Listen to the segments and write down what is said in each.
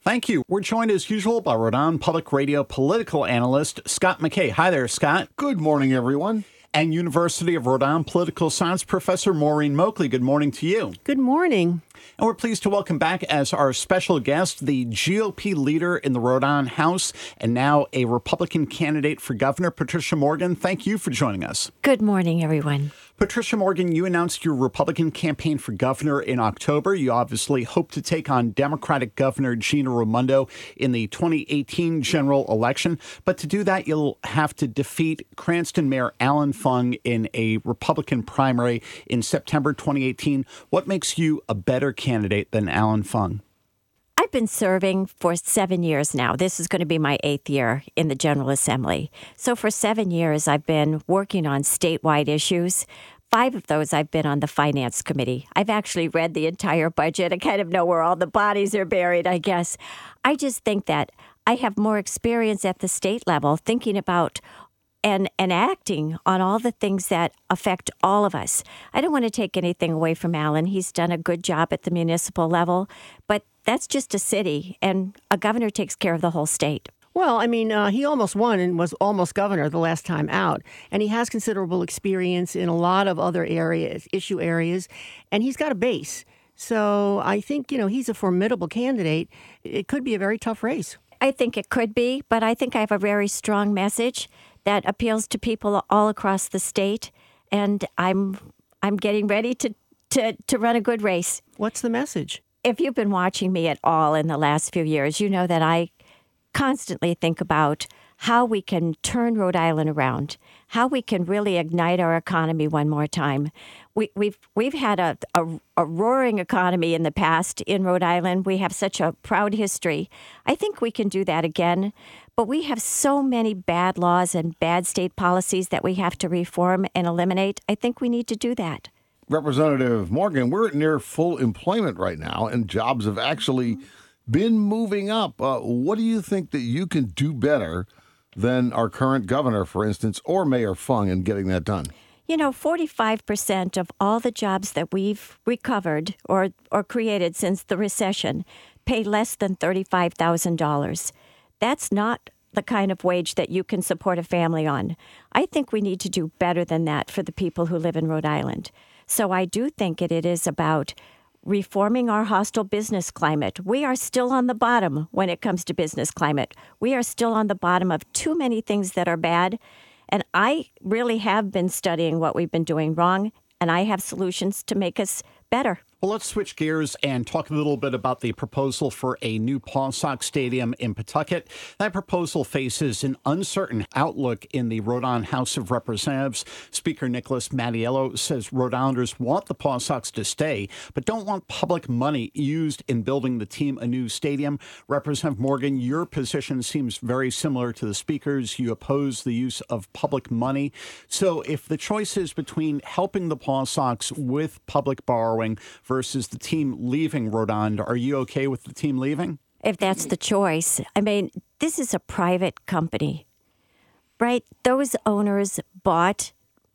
Thank you. We're joined as usual by Rhode Island Public Radio political analyst Scott McKay. Hi there, Scott. Good morning, everyone. And University of Rhode Island political science professor Maureen Moakley. Good morning to you. Good morning. And we're pleased to welcome back as our special guest the GOP leader in the Rhode Island House and now a Republican candidate for governor, Patricia Morgan. Thank you for joining us. Good morning, everyone. Patricia Morgan, you announced your Republican campaign for governor in October. You obviously hope to take on Democratic Governor Gina Raimondo in the 2018 general election. But to do that, you'll have to defeat Cranston Mayor Alan Fung in a Republican primary in September 2018. What makes you a better candidate than Alan Fung? I've been serving for 7 years now. This is going to be my 8th year in the General Assembly. So for 7 years, I've been working on statewide issues. 5 of those I've been on the Finance Committee. I've actually read the entire budget. I kind of know where all the bodies are buried, I guess. I just think that I have more experience at the state level thinking about and acting on all the things that affect all of us. I don't want to take anything away from Alan. He's done a good job at the municipal level, but that's just a city, and a governor takes care of the whole state. Well, I mean, he almost won and was almost governor the last time out. And he has considerable experience in a lot of other areas, issue areas, and he's got a base. So I think, he's a formidable candidate. It could be a very tough race. I think it could be, but I think I have a very strong message that appeals to people all across the state, and I'm getting ready to run a good race. What's the message? If you've been watching me at all in the last few years, you know that I constantly think about how we can turn Rhode Island around, how we can really ignite our economy one more time. We've had a roaring economy in the past in Rhode Island. We have such a proud history. I think we can do that again, but we have so many bad laws and bad state policies that we have to reform and eliminate. I think we need to do that. Representative Morgan, we're at near full employment right now, and jobs have actually been moving up. What do you think that you can do better than our current governor, for instance, or Mayor Fung in getting that done? 45% of all the jobs that we've recovered or created since the recession pay less than $35,000. That's not the kind of wage that you can support a family on. I think we need to do better than that for the people who live in Rhode Island. So I do think it is about reforming our hostile business climate. We are still on the bottom when it comes to business climate. We are still on the bottom of too many things that are bad. And I really have been studying what we've been doing wrong, and I have solutions to make us better. Well, let's switch gears and talk a little bit about the proposal for a new Paw Sox Stadium in Pawtucket. That proposal faces an uncertain outlook in the Rhode Island House of Representatives. Speaker Nicholas Mattiello says Rhode Islanders want the Paw Sox to stay, but don't want public money used in building the team a new stadium. Representative Morgan, your position seems very similar to the Speaker's. You oppose the use of public money. So if the choice is between helping the Paw Sox with public borrowing versus the team leaving Rhode Island, are you okay with the team leaving? If that's the choice. I mean, this is a private company, right? Those owners bought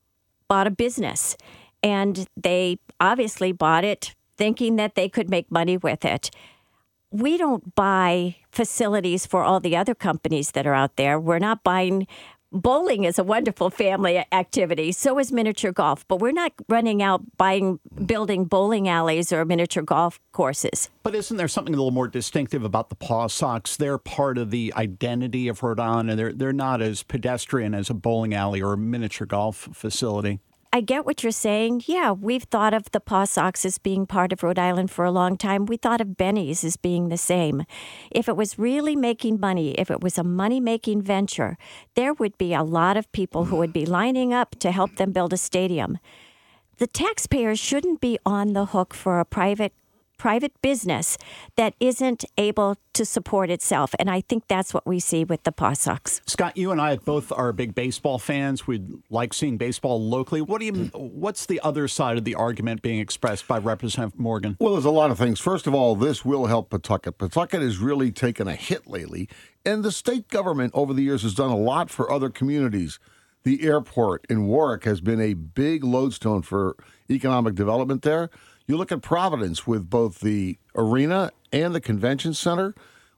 a business, and they obviously bought it thinking that they could make money with it. We don't buy facilities for all the other companies that are out there. We're not buying. Bowling is a wonderful family activity. So is miniature golf. But we're not running out building bowling alleys or miniature golf courses. But isn't there something a little more distinctive about the Paw Sox? They're part of the identity of Rhode Island, and they're not as pedestrian as a bowling alley or a miniature golf facility. I get what you're saying. Yeah, we've thought of the Paw Sox as being part of Rhode Island for a long time. We thought of Benny's as being the same. If it was really making money, if it was a money-making venture, there would be a lot of people who would be lining up to help them build a stadium. The taxpayers shouldn't be on the hook for a private business that isn't able to support itself. And I think that's what we see with the Paw Sox. Scott, you and I both are big baseball fans. We like seeing baseball locally. What's the other side of the argument being expressed by Representative Morgan? Well, there's a lot of things. First of all, this will help Pawtucket. Pawtucket has really taken a hit lately, and the state government over the years has done a lot for other communities. The airport in Warwick has been a big lodestone for economic development there. You look at Providence with both the arena and the convention center.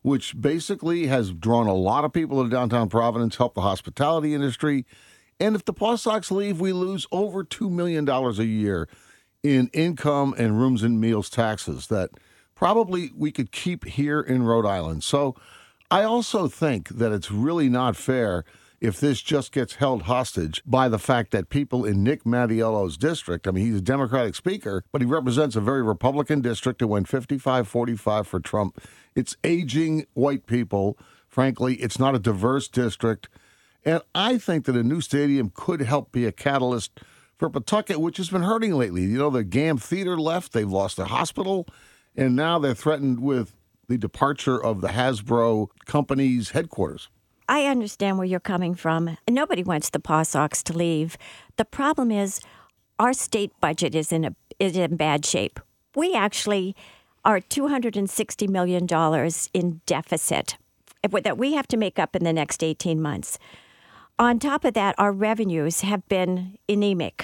which basically has drawn a lot of people to downtown Providence, helped the hospitality industry. And if the Paw Sox leave, we lose over $2 million a year in income and rooms and meals taxes that probably we could keep here in Rhode Island. So I also think that it's really not fair if this just gets held hostage by the fact that people in Nick Mattiello's district, I mean, he's a Democratic speaker, but he represents a very Republican district that went 55-45 for Trump. It's aging white people. Frankly, it's not a diverse district. And I think that a new stadium could help be a catalyst for Pawtucket, which has been hurting lately. You know, the GAM Theater left. They've lost their hospital. And now they're threatened with the departure of the Hasbro company's headquarters. I understand where you're coming from. Nobody wants the Paw Sox to leave. The problem is our state budget is in bad shape. We actually are $260 million in deficit that we have to make up in the next 18 months. On top of that, our revenues have been anemic.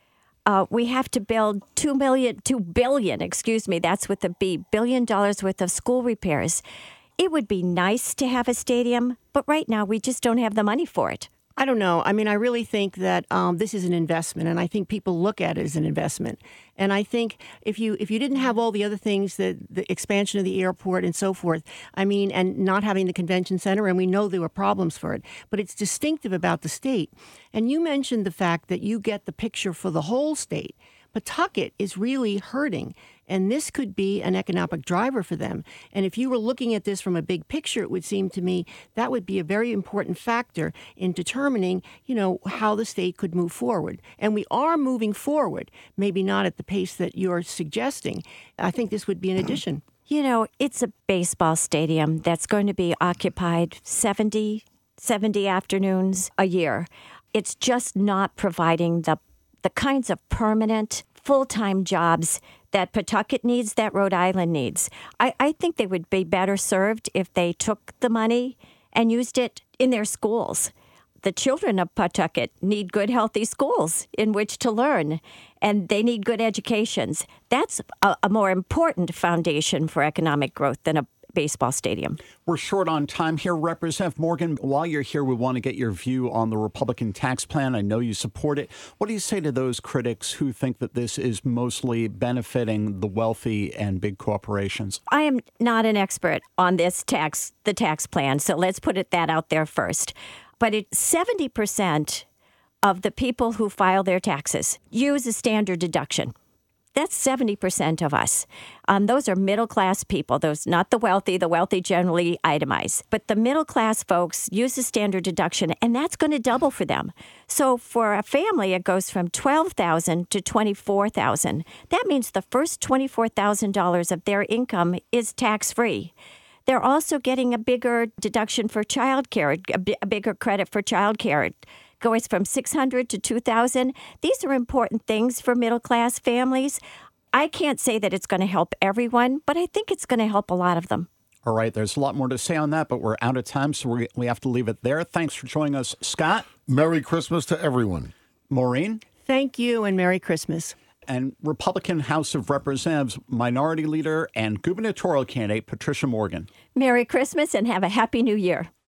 We have to build $2 billion, that's with a B, $1 billion worth of school repairs. It would be nice to have a stadium, but right now we just don't have the money for it. I don't know. I mean, I really think that this is an investment, and I think people look at it as an investment. And I think if you didn't have all the other things, the expansion of the airport and so forth, I mean, and not having the convention center, and we know there were problems for it, but it's distinctive about the state. And you mentioned the fact that you get the picture for the whole state. Pawtucket is really hurting, and this could be an economic driver for them. And if you were looking at this from a big picture, it would seem to me that would be a very important factor in determining, how the state could move forward. And we are moving forward, maybe not at the pace that you're suggesting. I think this would be an addition. It's a baseball stadium that's going to be occupied 70 afternoons a year. It's just not providing the kinds of permanent, full-time jobs that Pawtucket needs, that Rhode Island needs. I think they would be better served if they took the money and used it in their schools. The children of Pawtucket need good, healthy schools in which to learn, and they need good educations. That's a more important foundation for economic growth than a baseball stadium. We're short on time here. Representative Morgan, while you're here, we want to get your view on the Republican tax plan. I know you support it. What do you say to those critics who think that this is mostly benefiting the wealthy and big corporations? I am not an expert on the tax plan, so let's put that out there first. But 70% of the people who file their taxes use a standard deduction. That's 70% of us. Those are middle-class people. Those not the wealthy. The wealthy generally itemize. But the middle-class folks use the standard deduction, and that's going to double for them. So for a family, it goes from $12,000 to $24,000. That means the first $24,000 of their income is tax-free. They're also getting a bigger deduction for child care, a bigger credit for child care. Going from $600 to $2,000. These are important things for middle-class families. I can't say that it's going to help everyone, but I think it's going to help a lot of them. All right, there's a lot more to say on that, but we're out of time, so we have to leave it there. Thanks for joining us, Scott. Merry Christmas to everyone. Maureen. Thank you, and Merry Christmas. And Republican House of Representatives Minority Leader and gubernatorial candidate Patricia Morgan. Merry Christmas and have a Happy New Year.